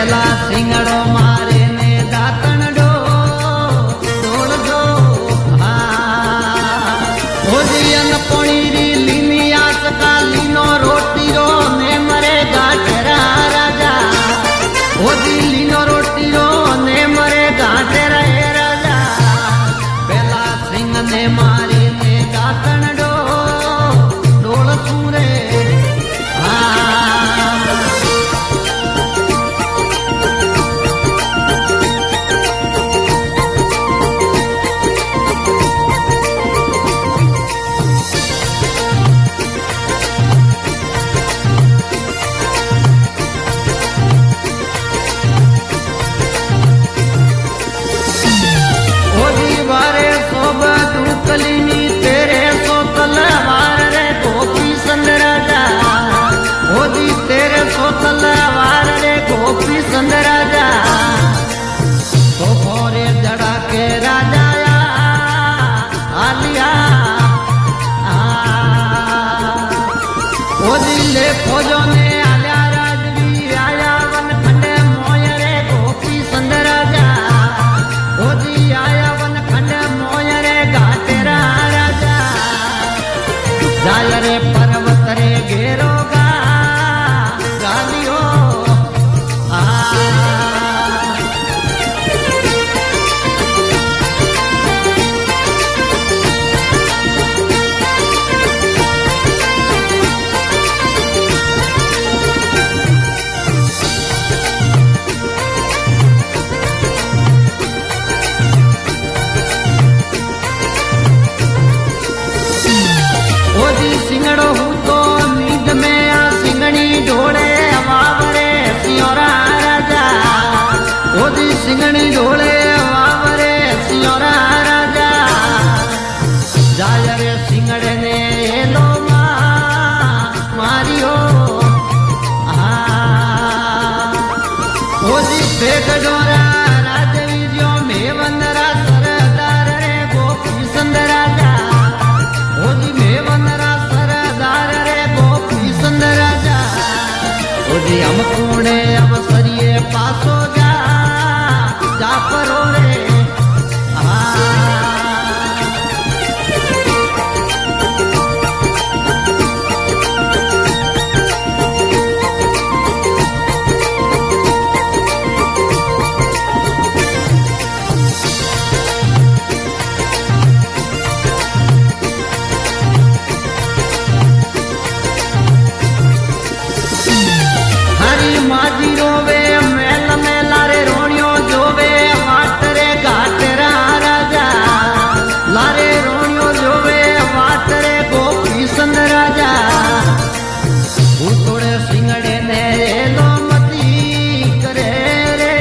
પેલા સિંગડો મારે ને દાતણ ડોળજો હા હોજી અન પણીરી લીની આસકા લીનો રોટીરો ને મરે ગાંઠરા રાજા હોજી લીનો રોટીરો ને મરે ગાંઠરા હે રાજા પેલા સિંગ ને મારી ને દાતણ ડોળ સુરે खोजो ने आल्या राजवी आया वन खंडे मोय रे गोपी संद राजा ओजी आया वन खंडे मोय रे घाटेरा राजा जाय रे पर्वत रे घेरो गालियो सिंगड़ो हूँ तो नींद में आ सिंगड़ी ढोले वावरे सियोरा राजा ओदी सिंगड़ी ढोले वावरे सियोरा राजा जाय रे सिंगड़े ने लो मारियो ओदी पेट डोरा राजवीरियो मेवंदरा सरदार रे गोपी संद राजा ओदी मेवंदरा हम कोणे अवसरिये पासो जा परो रे माजी रोवे मेल में लारे रोणियो जोवे वाट रे घाटरा राजा लारे रोणियो जोवे वाट रे गोपी संद राजा भूतोड़े सिंगड़े ने लो मती करे रे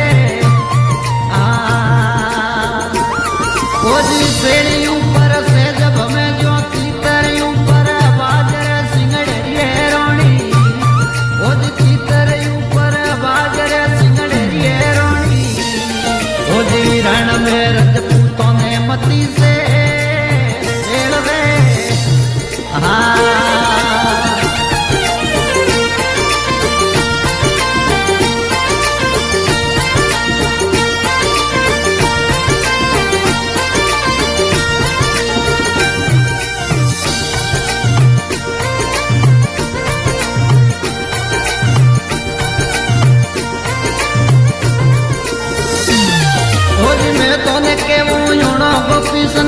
ओजी पेड़ी ऊपर से जब मैं जो तीतर ऊपर बाजर सिंगड़े रे रोणी ओजी तीतर रण में रजपूतों ने मती से रेलवे गोपी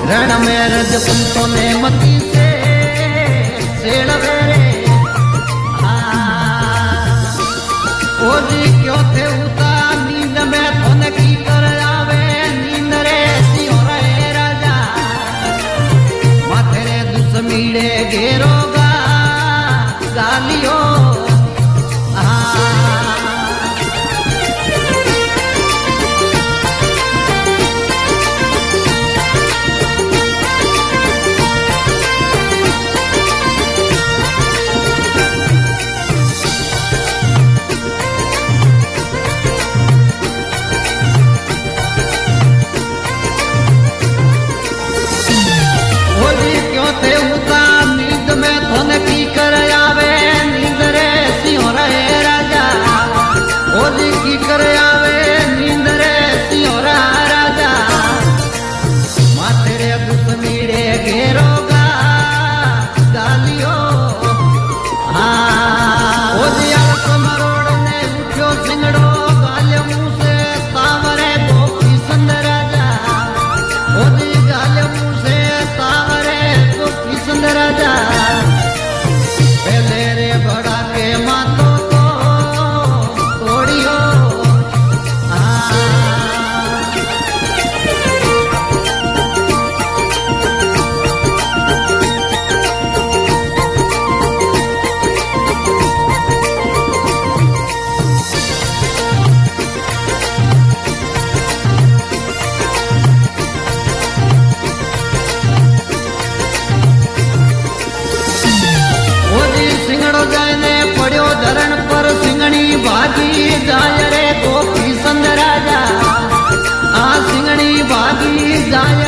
रण में रजपूतों ने मती से सेड़वे रे ओ जी क्यों थे उता नींद में थोने की कर आवे नींद रे सियो रे राजा माथे रे दुश्मीड़े घेरोगा गालियो की कर आवे नींद रे सियो रे राजा ओ जी की कर आवे नींद रे सियो राजा माथे रे दुश्मीड़े घेरोगा गालियो ओ जी आलस मरोड़ ने उठ्यो सिंगड़ो गाल मुंह से तावरे गोपी संद राजा ओ जी गाल मुंह से तावरे गोपी संद राजा बड़ा के मातो को तोड़ियो पड़ो धरण पर सिंगणी भागी जाय रे गोपी संग राजा आ सिंगणी भागी जाय